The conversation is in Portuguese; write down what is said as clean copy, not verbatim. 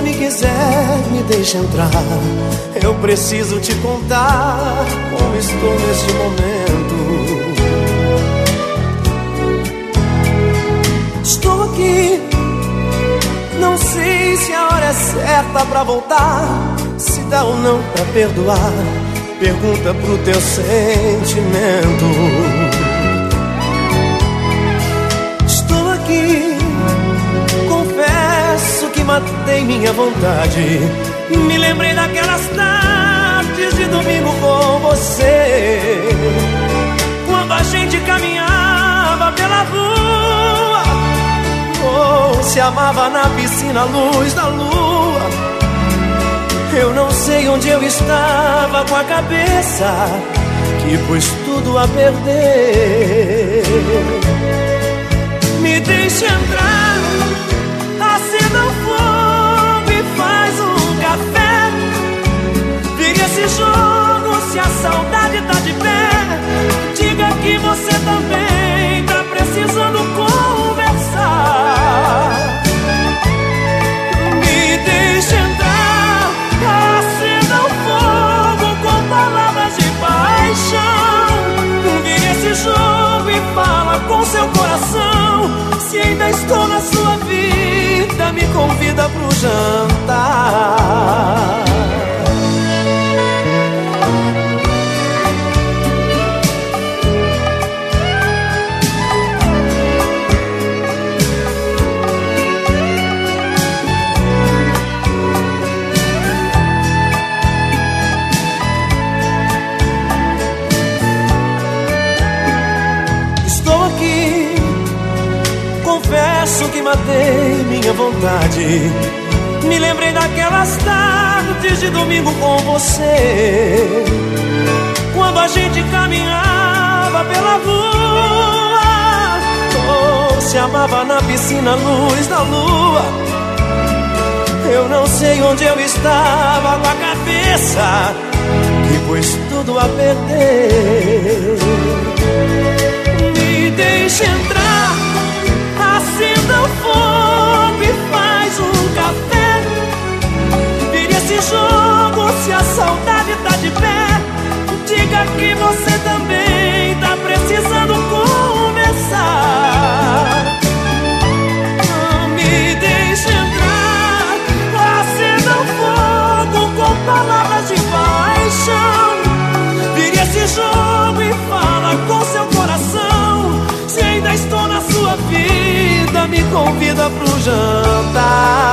me quiser, me deixa entrar. Eu preciso te contar como estou neste momento. Estou aqui, não sei se a hora é certa pra voltar, se dá ou não pra perdoar. Pergunta pro teu sentimento. Estou aqui, confesso que matei minha vontade. Me lembrei daquelas tardes de domingo com você, quando a gente caminhava pela rua, ou se amava na piscina à luz da lua. Eu não sei onde eu estava com a cabeça, que pus tudo a perder. Me deixe entrar, acenda o fogo e faz um café. Vire esse jogo se a saudade tá de pé. Diga que você também tá precisando conversar. Me deixe entrar, acenda o fogo com palavras de paixão. Vire esse jogo e fala com seu coração. Se ainda estou na sua vida, me convida pro jantar. Confesso que matei minha vontade. Me lembrei daquelas tardes de domingo com você, quando a gente caminhava pela rua, ou se amava na piscina à luz da lua. Eu não sei onde eu estava com a cabeça, que pus tudo a perder. Me deixe entrar, acenda o fogo e faz um café. Vire esse jogo se a saudade tá de pé. Diga que você também tá precisando conversar. Me deixe entrar, acenda o fogo com palavras de paixão. Vire esse jogo e fala com seu coração. Se ainda estou na sua vida, me convida pro jantar.